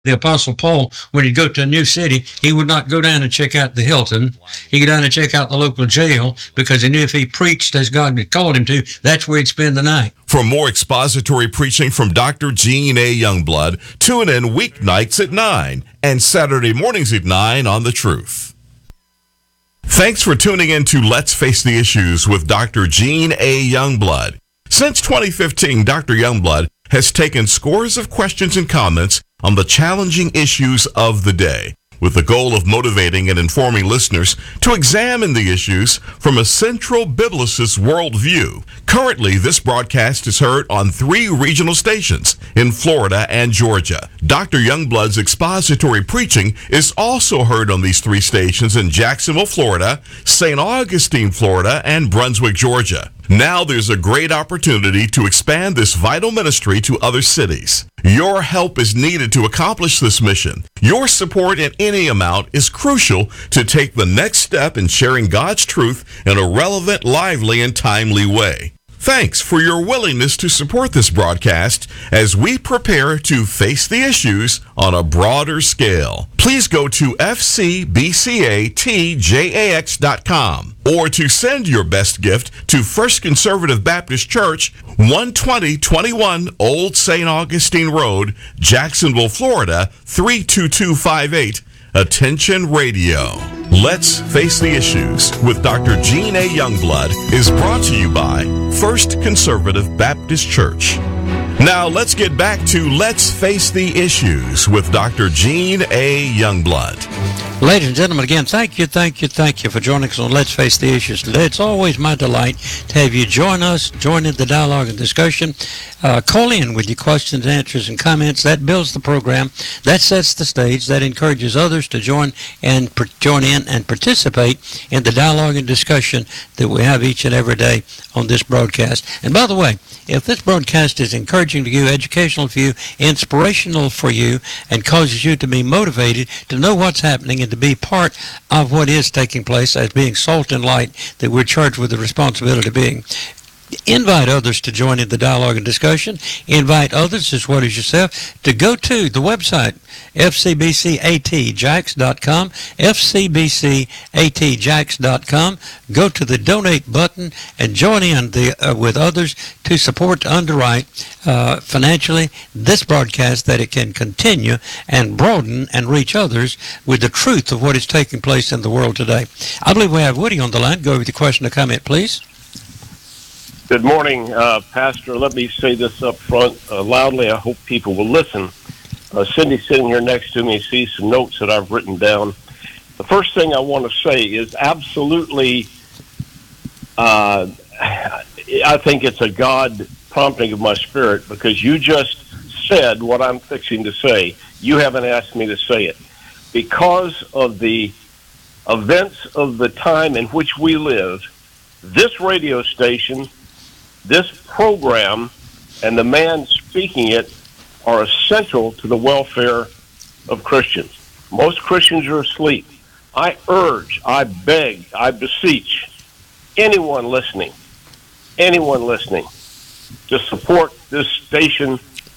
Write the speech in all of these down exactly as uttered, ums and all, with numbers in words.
The Apostle Paul, when he'd go to a new city, he would not go down and check out the Hilton. He'd go down and check out the local jail because he knew if he preached as God had called him to, that's where he'd spend the night. For more expository preaching from Doctor Gene A. Youngblood, tune in weeknights at nine and Saturday mornings at nine on The Truth. Thanks for tuning in to Let's Face the Issues with Doctor Gene A. Youngblood. Since twenty fifteen, Doctor Youngblood has taken scores of questions and comments on the challenging issues of the day, with the goal of motivating and informing listeners to examine the issues from a central biblicist worldview. Currently, this broadcast is heard on three regional stations in Florida and Georgia. Doctor Youngblood's expository preaching is also heard on these three stations in Jacksonville, Florida, Saint Augustine, Florida, and Brunswick, Georgia. Now there's a great opportunity to expand this vital ministry to other cities. Your help is needed to accomplish this mission. Your support in any amount is crucial to take the next step in sharing God's truth in a relevant, lively, and timely way. Thanks for your willingness to support this broadcast as we prepare to face the issues on a broader scale. Please go to f c b c a t j a x dot com or to send your best gift to First Conservative Baptist Church, one twenty twenty-one Old Saint Augustine Road, Jacksonville, Florida, three two two five eight. Attention Radio. Let's Face the Issues with Doctor Gene A. Youngblood is brought to you by First Conservative Baptist Church. Now let's get back to Let's Face the Issues with Doctor Gene A. Youngblood. Ladies and gentlemen, again, thank you, thank you, thank you for joining us on Let's Face the Issues today. It's always my delight to have you join us, join in the dialogue and discussion. Uh, call in with your questions, answers, and comments. That builds the program. That sets the stage. That encourages others to join and per- join in and participate in the dialogue and discussion that we have each and every day on this broadcast. And by the way, if this broadcast is encouraging to you, educational for you, inspirational for you, and causes you to be motivated to know what's happening and to be part of what is taking place as being salt and light that we're charged with the responsibility of being, invite others to join in the dialogue and discussion. Invite others as well as yourself to go to the website, f c b c a t jax dot com, f c b c a t jax dot com. Go to the donate button and join in the, uh, with others to support, to underwrite uh, financially this broadcast, that it can continue and broaden and reach others with the truth of what is taking place in the world today. I believe we have Woody on the line. Go with your question or comment, please. Good morning, uh, Pastor. Let me say this up front uh, loudly. I hope people will listen. Uh, Cindy's sitting here next to me, sees some notes that I've written down. The first thing I want to say is absolutely, uh, I think it's a God prompting of my spirit, because you just said what I'm fixing to say. You haven't asked me to say it. Because of the events of the time in which we live, this radio station, this program, and the man speaking it are essential to the welfare of Christians. Most Christians are asleep. I urge, I beg, I beseech anyone listening, anyone listening, to support this station,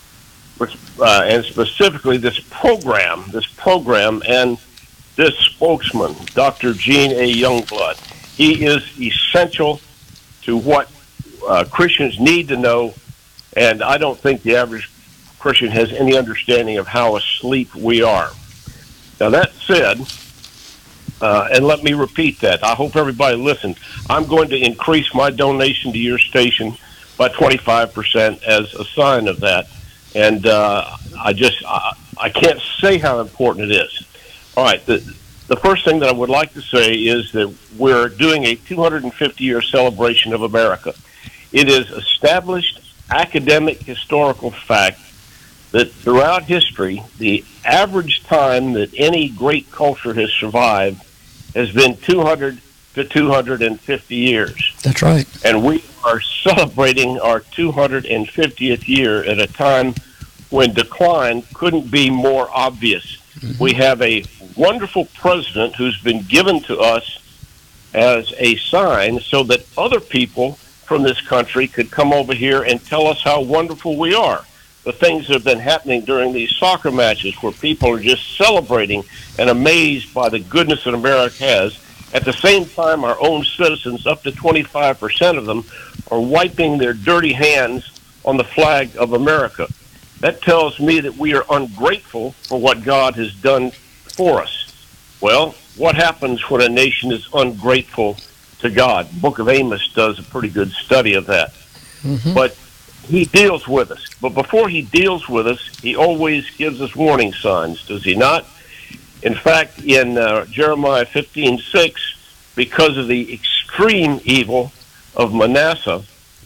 uh, and specifically this program, this program, and this spokesman, Doctor Gene A. Youngblood. He is essential to what Uh, Christians need to know, and I don't think the average Christian has any understanding of how asleep we are. Now, that said, uh, and let me repeat that. I hope everybody listened. I'm going to increase my donation to your station by twenty-five percent as a sign of that, and uh, I just, I, I can't say how important it is. All right, the, the first thing that I would like to say is that we're doing a two hundred fifty year celebration of America. It is established academic historical fact that throughout history, the average time that any great culture has survived has been two hundred to two hundred fifty years. That's right. And we are celebrating our two hundred fiftieth year at a time when decline couldn't be more obvious. Mm-hmm. We have a wonderful president who's been given to us as a sign so that other people from this country could come over here and tell us how wonderful we are. the things that have been happening during these soccer matches where people are just celebrating and amazed by the goodness that America has. At the same time, our own citizens, up to twenty-five percent of them, are wiping their dirty hands on the flag of America. That tells me that we are ungrateful for what God has done for us. Well, what happens when a nation is ungrateful to God? The book of Amos does a pretty good study of that. Mm-hmm. But he deals with us. But before he deals with us, he always gives us warning signs, does he not? In fact, in uh, Jeremiah fifteen six, because of the extreme evil of Manasseh,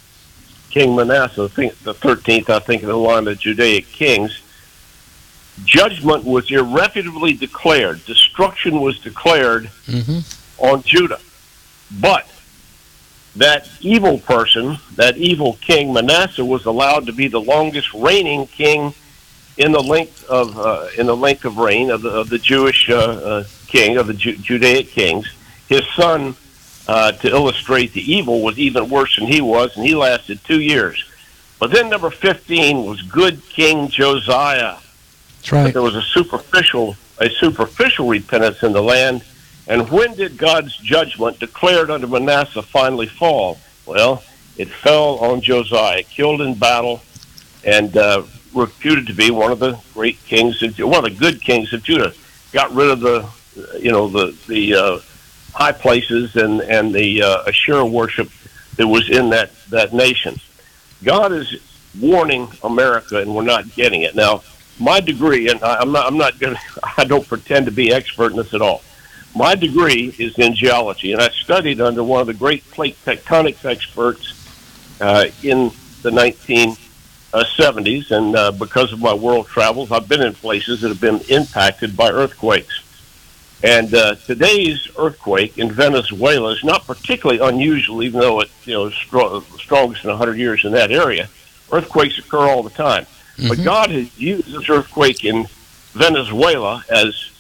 King Manasseh, I think the thirteenth, I think, in the line of the Judaic kings, judgment was irrefutably declared. Destruction was declared mm-hmm. on Judah. But that evil person, that evil king Manasseh, was allowed to be the longest reigning king in the length of uh, in the length of reign of the, of the Jewish uh, uh, king of the Ju- Judaic kings. His son, uh, to illustrate the evil, was even worse than he was, and he lasted two years. But then number fifteen was good King Josiah. That's right. But there was a superficial a superficial repentance in the land. And when did God's judgment declared under Manasseh finally fall? Well, it fell on Josiah, killed in battle, and uh, reputed to be one of the great kings of one of the good kings of Judah. Got rid of the, you know, the the uh, high places and and the uh, Asherah worship that was in that that nation. God is warning America, and we're not getting it now. My degree, and I, I'm not I'm not going I don't pretend to be expert in this at all. My degree is in geology, and I studied under one of the great plate tectonics experts uh, in the nineteen seventies, and uh, because of my world travels, I've been in places that have been impacted by earthquakes. And uh, today's earthquake in Venezuela is not particularly unusual, even though it's you know stro- strongest in one hundred years in that area. Earthquakes occur all the time. Mm-hmm. But God has used this earthquake in Venezuela as,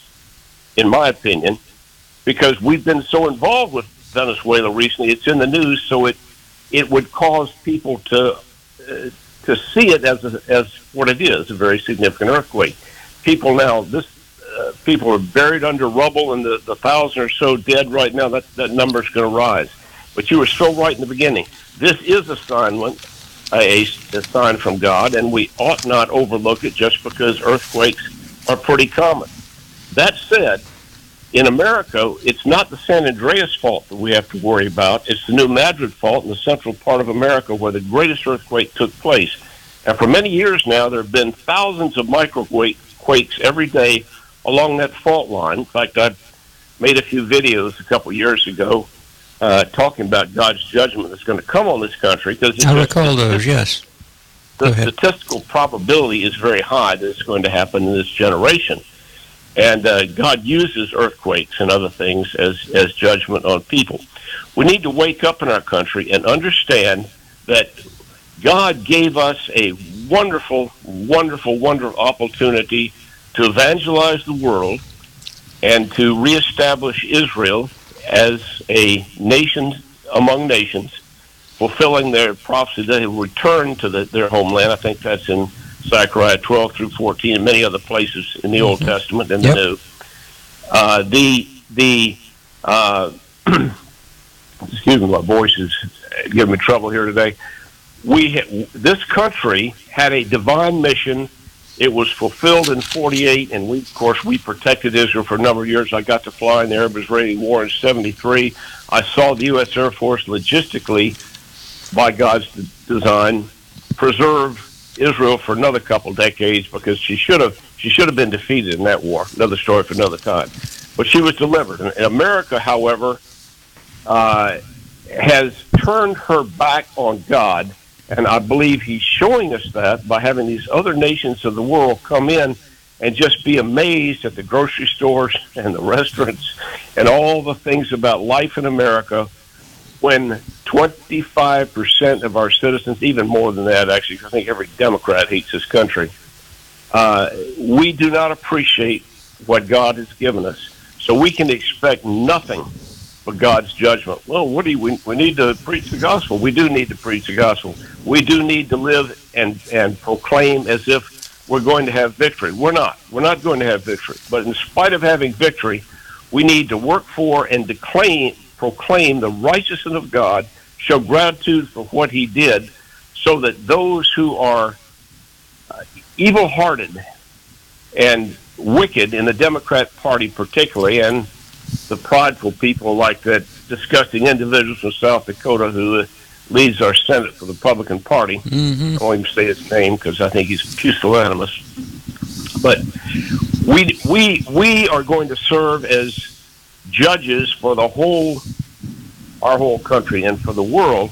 in my opinion, because we've been so involved with Venezuela recently, it's in the news, so it it would cause people to uh, to see it as a, as what it is, a very significant earthquake. People now, this uh, people are buried under rubble, and the, the thousand or so dead right now. That that number is going to rise. But you were so right in the beginning. This is a sign, a, a sign from God, and we ought not overlook it just because earthquakes are pretty common. That said, in America, it's not the San Andreas fault that we have to worry about. It's the New Madrid fault in the central part of America where the greatest earthquake took place. And for many years now, there have been thousands of microquakes every day along that fault line. In fact, I made a few videos a couple years ago uh, talking about God's judgment that's going to come on this country. Because I recall those, yes. The statistical probability is very high that it's going to happen in this generation. And uh, God uses earthquakes and other things as, as judgment on people. We need to wake up in our country and understand that God gave us a wonderful, wonderful, wonderful opportunity to evangelize the world and to reestablish Israel as a nation among nations, fulfilling their prophecy that they will return to the, their homeland. I think that's in Zechariah twelve through fourteen, and many other places in the mm-hmm. Old Testament and yep. the New. Uh, the the uh, excuse me, my voice is giving me trouble here today. We ha- this country had a divine mission. It was fulfilled in forty-eight, and we, of course, we protected Israel for a number of years. I got to fly in the Arab-Israeli War in seventy-three. I saw the U S Air Force logistically, by God's d- design, preserve Israel for another couple decades because she should have she should have been defeated in that war. Another story for another time. But she was delivered. And America, however, uh, has turned her back on God, and I believe he's showing us that by having these other nations of the world come in and just be amazed at the grocery stores and the restaurants and all the things about life in America, when twenty-five percent of our citizens, even more than that, actually, I think every Democrat hates this country, uh, we do not appreciate what God has given us. So we can expect nothing but God's judgment. Well, what do you, we, we need to preach the gospel. We do need to preach the gospel. We do need to live and, and proclaim as if we're going to have victory. We're not. We're not going to have victory. But in spite of having victory, we need to work for and declaim, proclaim the righteousness of God, show gratitude for what he did, so that those who are uh, evil-hearted and wicked in the Democrat Party particularly, and the prideful people like that disgusting individual from South Dakota who uh, leads our Senate for the Republican Party. Mm-hmm. I won't even say his name because I think he's pusillanimous. But we we we are going to serve as judges for the whole, our whole country and for the world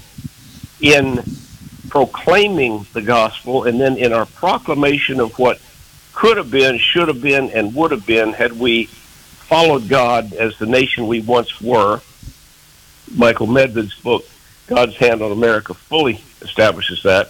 in proclaiming the gospel, and then in our proclamation of what could have been, should have been, and would have been had we followed God as the nation we once were. Michael Medved's book, God's Hand on America, fully establishes that.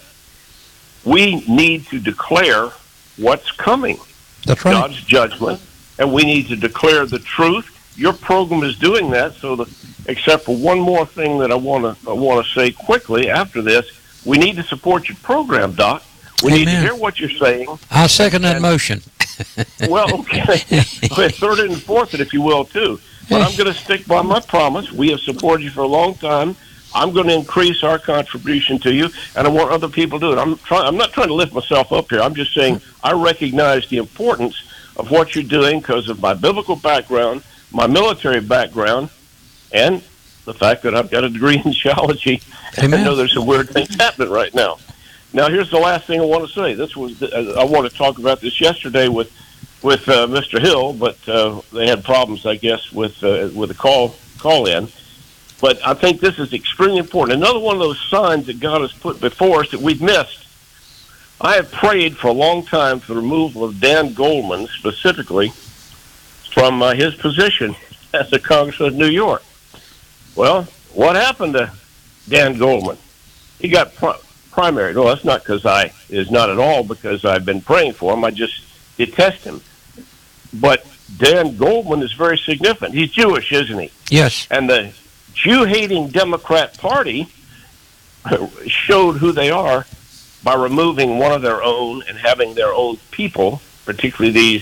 We need to declare what's coming. That's right. God's judgment, and we need to declare the truth. Your program is doing that, so that, except for one more thing that I want to I want to say quickly after this, we need to support your program, Doc. We Amen. need to hear what you're saying. I'll second that And- motion. Well, okay. Third it and fourth it, if you will, too. But I'm going to stick by my promise. We have supported you for a long time. I'm going to increase our contribution to you, and I want other people to do it. I'm trying. I'm not trying to lift myself up here. I'm just saying I recognize the importance of what you're doing because of my biblical background, my military background, and the fact that I've got a degree in geology. And I Amen. know there's some weird things happening right now. Now, here's the last thing I want to say. This was I want to talk about this yesterday with with uh, Mister Hill, but uh, they had problems, I guess, with uh, with a call call in. But I think this is extremely important. Another one of those signs that God has put before us that we've missed. I have prayed for a long time for the removal of Dan Goldman, specifically from uh, his position as a congressman of New York. Well, what happened to Dan Goldman? He got pri- primary. No, that's not because I is not at all because I've been praying for him. I just detest him. But Dan Goldman is very significant. He's Jewish, isn't he? Yes. And the Jew-hating Democrat Party showed who they are by removing one of their own and having their own people, particularly these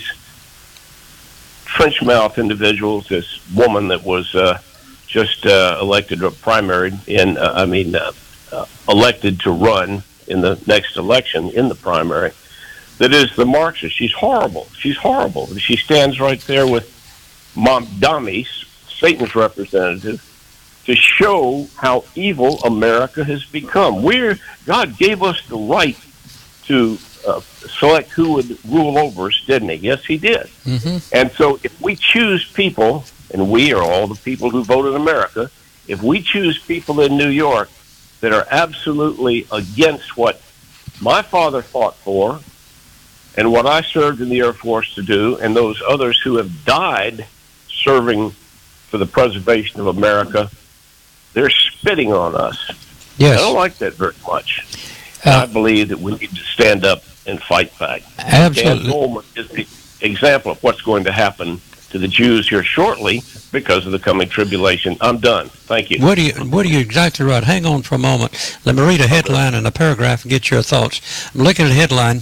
trench-mouth individuals, this woman that was uh, just uh, elected or primaried in, uh, I mean, uh, uh, elected to run in the next election in the primary, that is the Marxist. She's horrible. She's horrible. She stands right there with Mamdani, Satan's representative, to show how evil America has become. We're, God gave us the right to uh, select who would rule over us, didn't he? Yes, he did. Mm-hmm. And so if we choose people, and we are all the people who vote in America, if we choose people in New York that are absolutely against what my father fought for and what I served in the Air Force to do, and those others who have died serving for the preservation of America, they're spitting on us. Yes. I don't like that very much. Uh, I believe that we need to stand up and fight back. Absolutely. Dan Goldman is the example of what's going to happen to the Jews here shortly because of the coming tribulation. I'm done. Thank you. What are you, what are you exactly right? Hang on for a moment. Let me read a headline and a paragraph and get your thoughts. I'm looking at a headline.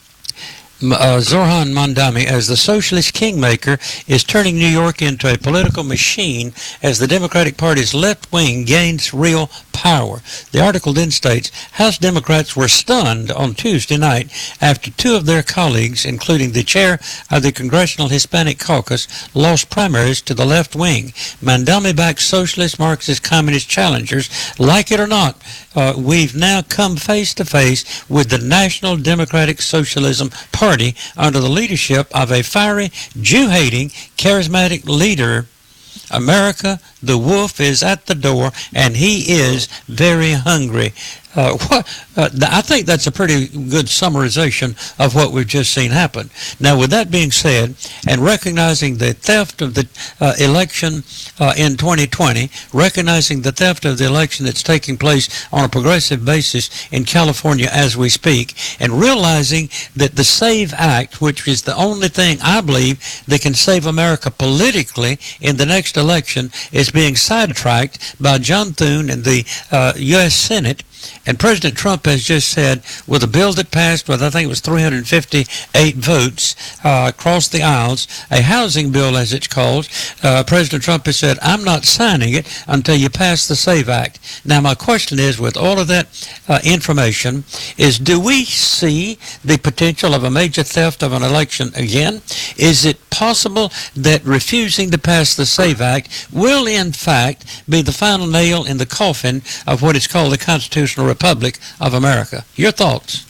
Uh, Zoran Mamdani, as the socialist kingmaker, is turning New York into a political machine as the Democratic Party's left wing gains real power. The article then states, House Democrats were stunned on Tuesday night after two of their colleagues, including the chair of the Congressional Hispanic Caucus, lost primaries to the left wing. Mamdani-backed socialist, Marxist, communist challengers, like it or not, uh, we've now come face to face with the National Democratic Socialism Party under the leadership of a fiery, Jew-hating, charismatic leader. America, the wolf is at the door, and he is very hungry. Uh, what, uh, I think that's a pretty good summarization of what we've just seen happen. Now, with that being said, and recognizing the theft of the uh, election uh, in twenty twenty, recognizing the theft of the election that's taking place on a progressive basis in California as we speak, and realizing that the SAVE Act, which is the only thing I believe that can save America politically in the next election, is being sidetracked by John Thune and the uh, U S Senate, And President Trump has just said, with a bill that passed with, I think it was three hundred fifty-eight votes uh, across the aisles, a housing bill as it's called, uh, President Trump has said, I'm not signing it until you pass the SAVE Act. Now, my question is, with all of that uh, information, is do we see the potential of a major theft of an election again? Is it possible that refusing to pass the SAVE Act will, in fact, be the final nail in the coffin of what is called the Constitutional Republic of America? Your thoughts?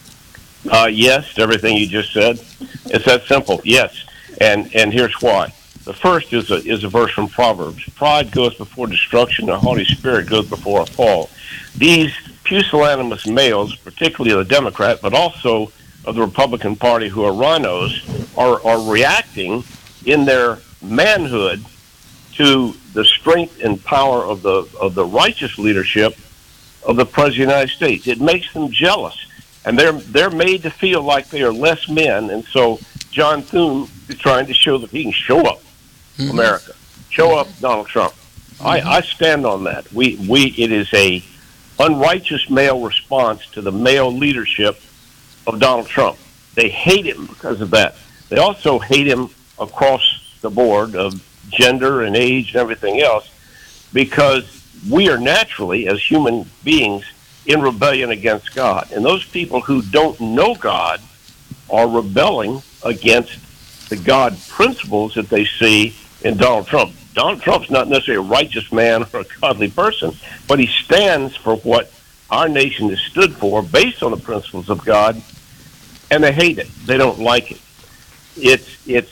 Uh, yes, to everything you just said. It's that simple. Yes, and and here's why. The first is a is a verse from Proverbs. Pride goes before destruction, a haughty spirit goes before a fall. These pusillanimous males, particularly of the Democrat, but also of the Republican Party, who are rhinos, are are reacting in their manhood to the strength and power of the of the righteous leadership of the President of the United States. It makes them jealous, and they're they're made to feel like they are less men. And so John Thune is trying to show that he can show up mm-hmm. America, show up Donald Trump. Mm-hmm. I, I stand on that. We we it is a unrighteous male response to the male leadership of Donald Trump. They hate him because of that. They also hate him across the board of gender and age and everything else, because we are naturally, as human beings, in rebellion against God. And those people who don't know God are rebelling against the God principles that they see in Donald Trump. Donald Trump's not necessarily a righteous man or a godly person, but he stands for what our nation has stood for based on the principles of God, and they hate it. They don't like it. It's it's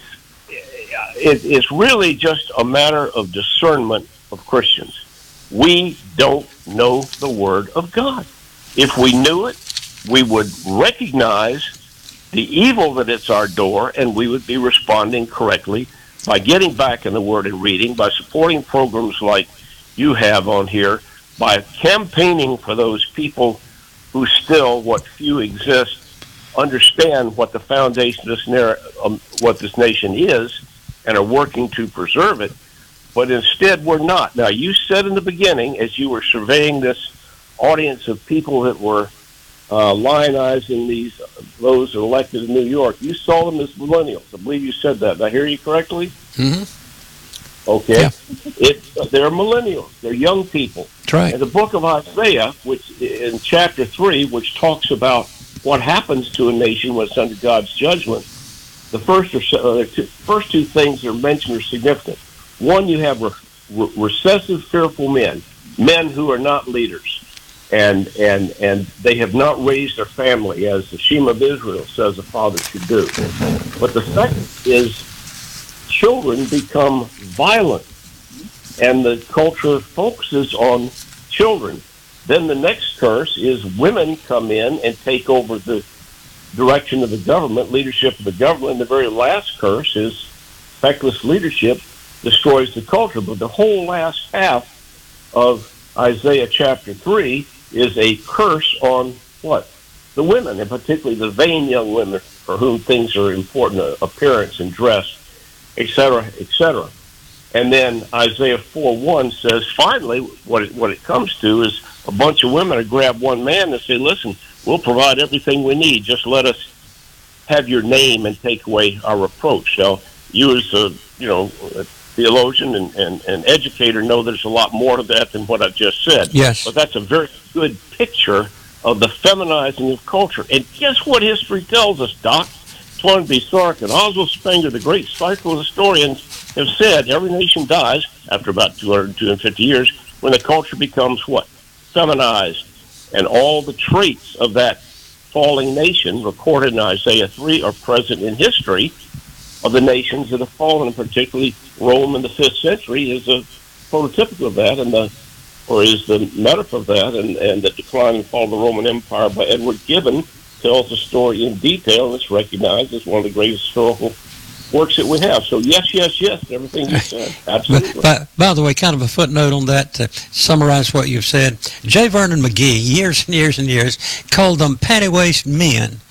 it, it's really just a matter of discernment of Christians. We don't know the Word of God. If we knew it, we would recognize the evil that it's our door, and we would be responding correctly by getting back in the Word and reading, by supporting programs like you have on here, by campaigning for those people who still, what few exist, understand what the foundation of this, narr- um, what this nation is, and are working to preserve it. But instead, we're not. Now, you said in the beginning, as you were surveying this audience of people that were uh, lionizing these those elected in New York, you saw them as millennials. I believe you said that. Did I hear you correctly? Mm-hmm. Okay. Yeah. It, uh, they're millennials. They're young people. That's right. And the book of Isaiah, which in chapter three, which talks about what happens to a nation when it's under God's judgment, the first, or, uh, two, first two things that are mentioned are significant. One, you have re- re- recessive, fearful men, men who are not leaders, and and and they have not raised their family as the Shema of Israel says a father should do. But the second is children become violent, and the culture focuses on children. Then the next curse is women come in and take over the direction of the government, leadership of the government. And the very last curse is feckless leadership destroys the culture. But the whole last half of Isaiah chapter three is a curse on what? The women, and particularly the vain young women for whom things are important, appearance and dress, et cetera, et cetera. And then Isaiah four one says, finally, what it, what it comes to is a bunch of women to grab one man and say, listen, we'll provide everything we need. Just let us have your name and take away our reproach. So you as a, you know, a theologian and, and, and educator know there's a lot more to that than what I just said. Yes. But that's a very good picture of the feminizing of culture. And guess what history tells us, Doc? Toynbee Sark and Oswald Spengler, the great psycho historians, have said every nation dies after about two hundred, two hundred fifty years when the culture becomes what? Feminized. And all the traits of that falling nation recorded in Isaiah three are present in history of the nations that have fallen, and particularly Rome in the fifth century is a prototypical of that, and the or is the metaphor of that, and, and the decline and fall of the Roman Empire by Edward Gibbon tells the story in detail, and it's recognized as one of the greatest historical works that we have. So yes, yes, yes, everything you said. Absolutely. By, by the way, kind of a footnote on that to summarize what you've said. J. Vernon McGee, years and years and years, called them panty-waist men.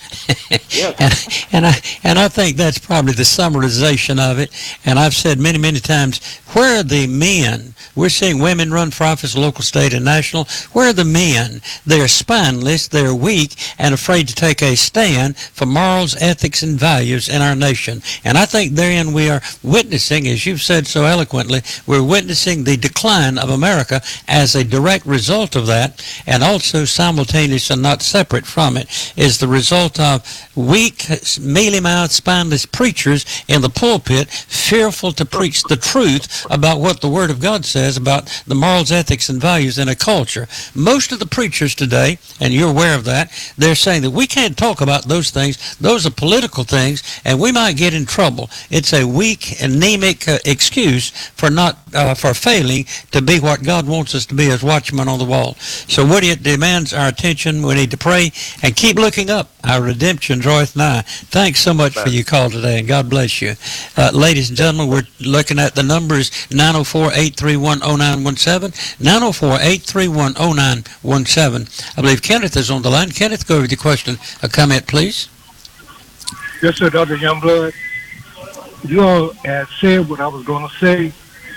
Yes. and, and I and I think that's probably the summarization of it. And I've said many, many times, where are the men? We're seeing women run for office, local, state, and national. Where are the men? They're spineless, they're weak, and afraid to take a stand for morals, ethics, and values in our nation. And I think therein we are witnessing, as you've said so eloquently, we're witnessing the decline of America as a direct result of that, and also simultaneous and not separate from it, is the result of weak, mealy-mouthed, spineless preachers in the pulpit, fearful to preach the truth about what the Word of God says about the morals, ethics, and values in a culture. Most of the preachers today, and you're aware of that, they're saying that we can't talk about those things. Those are political things, and we might get in trouble. It's a weak, anemic uh, excuse for not uh, for failing to be what God wants us to be as watchmen on the wall. So what it demands our attention. We need to pray and keep looking up. Our redemption draweth nigh. Thanks so much for your call today, and God bless you. Uh, ladies and gentlemen, we're looking at the numbers nine oh four, eight three one, oh nine one seven, nine oh four, eight three one, oh nine one seven. I believe Kenneth is on the line. Kenneth, go with your question. A comment, please. Yes, sir, Doctor Youngblood. You all had said what I was going to say,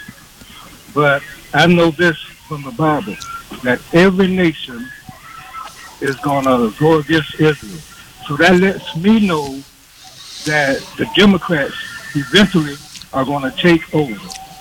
but I know this from the Bible, that every nation is going to go against Israel. So that lets me know that the Democrats eventually are going to take over.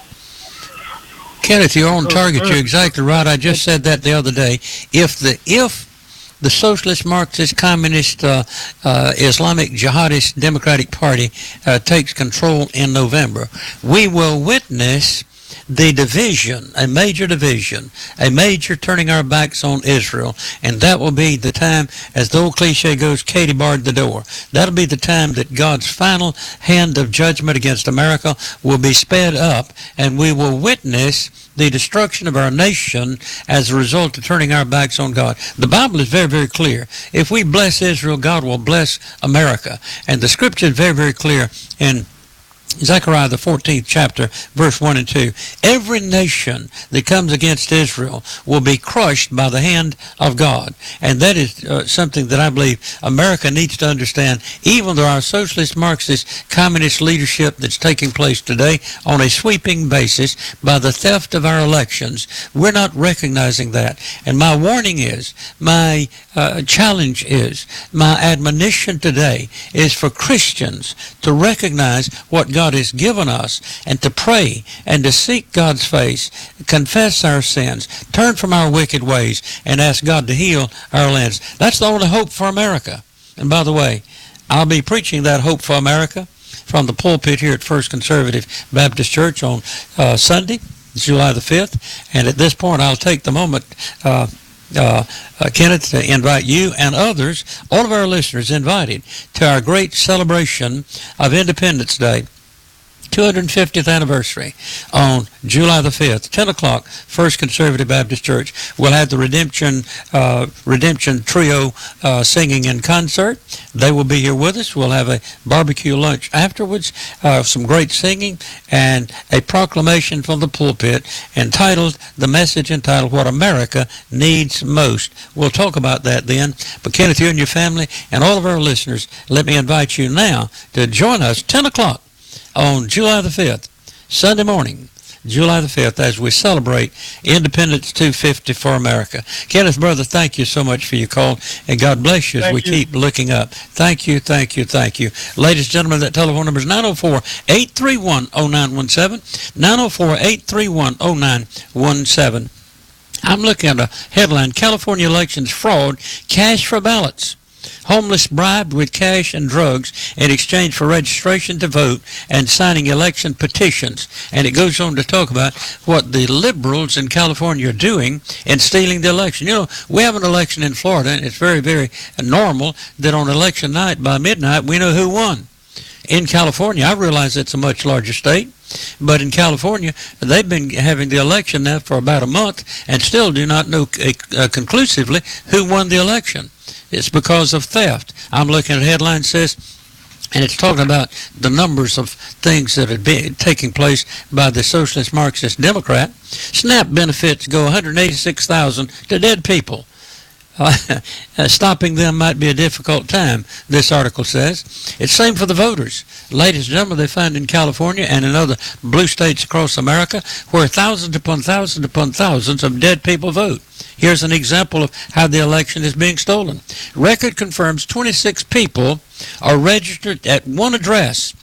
Kenneth, you're on target. You're exactly right. I just said that the other day. If the if the Socialist, Marxist, Communist, uh, uh, Islamic, Jihadist Democratic Party uh, takes control in November, we will witness the division, a major division, a major turning our backs on Israel, and that will be the time, as the old cliche goes, Katie barred the door. That'll be the time that God's final hand of judgment against America will be sped up, and we will witness the destruction of our nation as a result of turning our backs on God. The Bible is very, very clear. If we bless Israel, God will bless America. And the scripture is very, very clear in Zechariah, the fourteenth chapter, verse one and two. Every nation that comes against Israel will be crushed by the hand of God. And that is uh, something that I believe America needs to understand, even though our socialist, Marxist, communist leadership that's taking place today on a sweeping basis by the theft of our elections, we're not recognizing that. And my warning is, my uh, challenge is, my admonition today is for Christians to recognize what God God has given us, and to pray and to seek God's face, confess our sins, turn from our wicked ways, and ask God to heal our lands. That's the only hope for America. And by the way, I'll be preaching that hope for America from the pulpit here at First Conservative Baptist Church on uh, Sunday, July the fifth. And at this point, I'll take the moment, uh, Uh, uh, Kenneth, to invite you and others, all of our listeners invited to our great celebration of Independence Day, two hundred fiftieth anniversary on July the fifth, ten o'clock, First Conservative Baptist Church. We'll have the Redemption uh, Redemption Trio uh, singing in concert. They will be here with us. We'll have a barbecue lunch afterwards, uh, some great singing, and a proclamation from the pulpit entitled, the message entitled, What America Needs Most. We'll talk about that then. But Kenneth, you and your family and all of our listeners, let me invite you now to join us ten o'clock on July the fifth, Sunday morning, July the fifth, as we celebrate Independence two fifty for America. Kenneth, brother, thank you so much for your call, and God bless you as Thank we you. keep looking up. Thank you, thank you, thank you. Ladies and gentlemen, that telephone number is nine oh four, eight three one, oh nine one seven, nine oh four, eight three one, oh nine one seven. I'm looking at a headline, California elections fraud, cash for ballots. Homeless bribed with cash and drugs in exchange for registration to vote and signing election petitions. And it goes on to talk about what the liberals in California are doing in stealing the election. You know, we have an election in Florida, and it's very, very normal that on election night by midnight we know who won. In California, I realize it's a much larger state, but in California, they've been having the election now for about a month and still do not know uh, conclusively who won the election. It's because of theft. I'm looking at a headline that says, and it's talking about the numbers of things that are being taking place by the Socialist, Marxist, Democrat. SNAP benefits go one hundred eighty-six thousand to dead people. Uh, stopping them might be a difficult time, this article says. It's same for the voters. Ladies and gentlemen, they find in California and in other blue states across America where thousands upon thousands upon thousands of dead people vote. Here's an example of how the election is being stolen. Record confirms twenty-six people are registered at one address.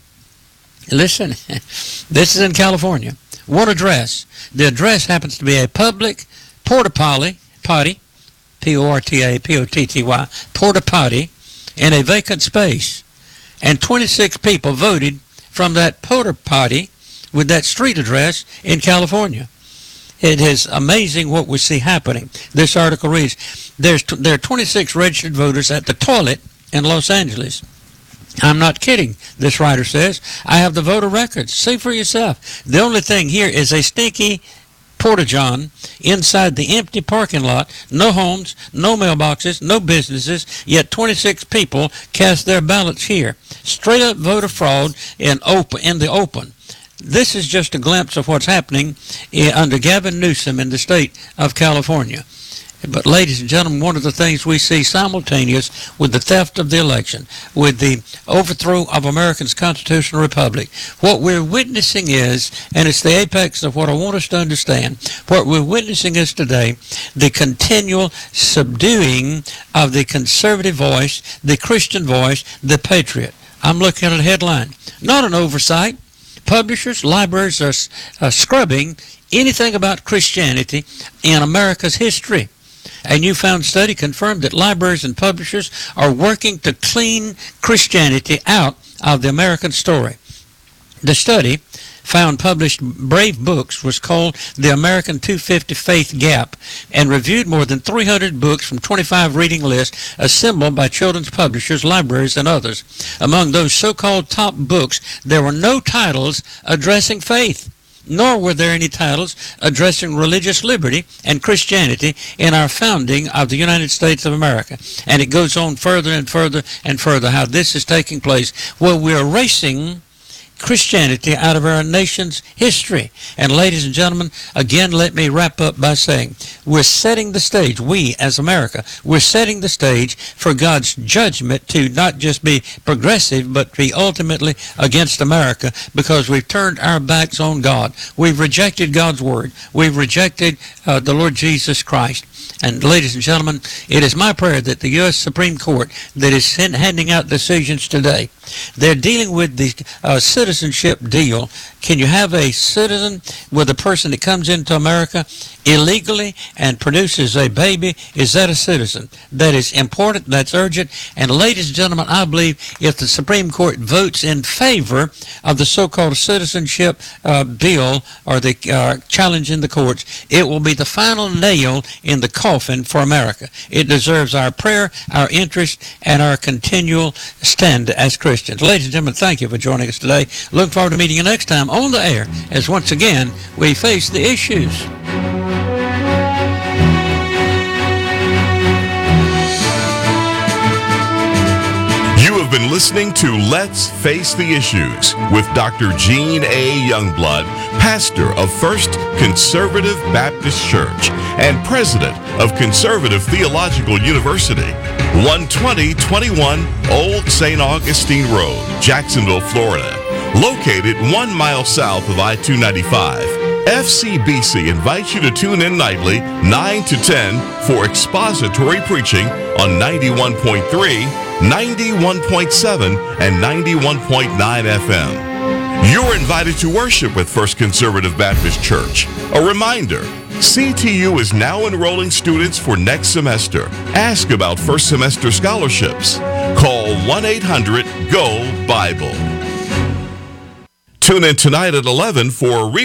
Listen, this is in California. One address. The address happens to be a public porta potty, potty, P O R T A P O T T Y, porta potty, in a vacant space. And twenty-six people voted from that porta potty with that street address in California. It is amazing what we see happening. This article reads, There's t- there are twenty-six registered voters at the toilet in Los Angeles. I'm not kidding, this writer says. I have the voter records. See for yourself. The only thing here is a stinky porta-john inside the empty parking lot. No homes, no mailboxes, no businesses, yet twenty-six people cast their ballots here. Straight up voter fraud in open in the open. This is just a glimpse of what's happening under Gavin Newsom in the state of California. But, ladies and gentlemen, one of the things we see simultaneous with the theft of the election, with the overthrow of America's constitutional republic, what we're witnessing is, and it's the apex of what I want us to understand, what we're witnessing is today the continual subduing of the conservative voice, the Christian voice, the patriot. I'm looking at a headline. Not an oversight. Publishers, libraries are uh, scrubbing anything about Christianity in America's history. A newfound study confirmed that libraries and publishers are working to clean Christianity out of the American story. The study found published Brave Books was called the American two fifty Faith Gap and reviewed more than three hundred books from twenty-five reading lists assembled by children's publishers, libraries, and others. Among those so-called top books, there were no titles addressing faith, nor were there any titles addressing religious liberty and Christianity in our founding of the United States of America. And it goes on further and further and further how this is taking place, where we're erasing Christianity out of our nation's history. And ladies and gentlemen, again, let me wrap up by saying we're setting the stage, we as America, we're setting the stage for God's judgment to not just be progressive, but be ultimately against America, because we've turned our backs on God. We've rejected God's word. We've rejected uh, the Lord Jesus Christ. And ladies and gentlemen, it is my prayer that the U S Supreme Court that is handing out decisions today, they're dealing with the uh, citizenship deal. Can you have a citizen with a person that comes into America illegally and produces a baby? Is that a citizen? That is important. That's urgent. And ladies and gentlemen, I believe if the Supreme Court votes in favor of the so-called citizenship uh, bill or the uh, challenge in the courts, it will be the final nail in the coffin for America. It deserves our prayer, our interest, and our continual stand as Christians. Ladies and gentlemen, thank you for joining us today. Look forward to meeting you next time on the air as once again we face the issues. You have been listening to Let's Face the Issues with Doctor Gene A. Youngblood, pastor of First Conservative Baptist Church and president of Conservative Theological University, one twenty twenty-one Old Saint Augustine Road, Jacksonville, Florida. Located one mile south of I two ninety-five, F C B C invites you to tune in nightly, nine to ten, for expository preaching on ninety-one point three, ninety-one point seven, and ninety-one point nine F M. You're invited to worship with First Conservative Baptist Church. A reminder, C T U is now enrolling students for next semester. Ask about first semester scholarships. Call one eight hundred G O Bible. Tune in tonight at eleven for a